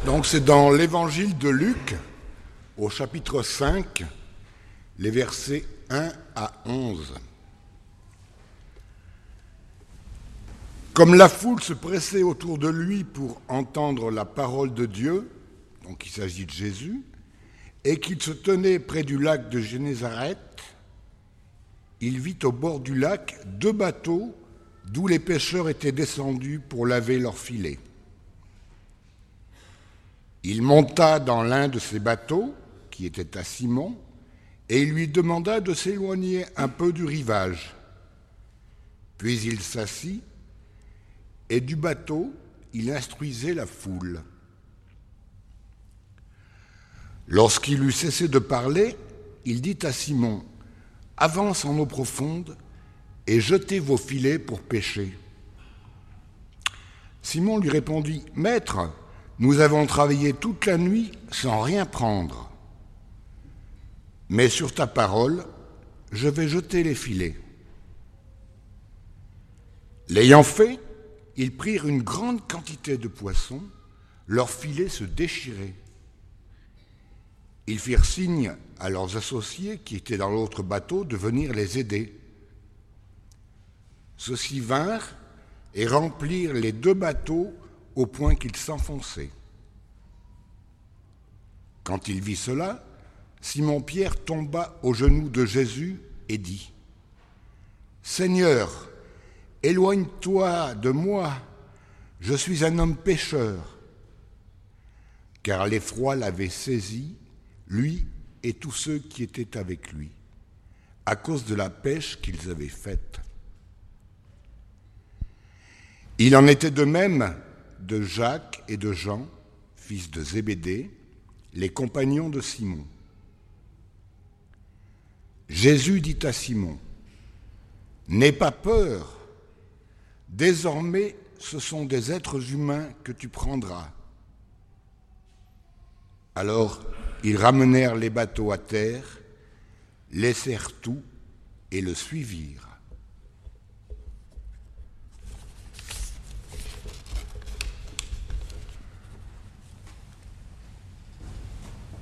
Donc c'est dans l'évangile de Luc, au chapitre 5, les versets 1 à 11. Comme la foule se pressait autour de lui pour entendre la parole de Dieu, donc il s'agit de Jésus, et qu'il se tenait près du lac de Génézareth, il vit au bord du lac 2 bateaux d'où les pêcheurs étaient descendus pour laver leurs filets. Il monta dans l'un de ces bateaux, qui était à Simon, et il lui demanda de s'éloigner un peu du rivage. Puis il s'assit, et du bateau, il instruisait la foule. Lorsqu'il eut cessé de parler, il dit à Simon, « Avance en eau profonde et jetez vos filets pour pêcher. » Simon lui répondit, « Maître, nous avons travaillé toute la nuit sans rien prendre. Mais sur ta parole, je vais jeter les filets. » L'ayant fait, ils prirent une grande quantité de poissons, leurs filets se déchiraient. Ils firent signe à leurs associés qui étaient dans l'autre bateau de venir les aider. Ceux-ci vinrent et remplirent les 2 bateaux au point qu'ils s'enfonçaient. Quand il vit cela, Simon-Pierre tomba aux genoux de Jésus et dit, « Seigneur, éloigne-toi de moi, je suis un homme pécheur. » Car l'effroi l'avait saisi, lui et tous ceux qui étaient avec lui, à cause de la pêche qu'ils avaient faite. Il en était de même de Jacques et de Jean, fils de Zébédée, les compagnons de Simon. Jésus dit à Simon, « N'aie pas peur, désormais ce sont des êtres humains que tu prendras. » Alors ils ramenèrent les bateaux à terre, laissèrent tout et le suivirent.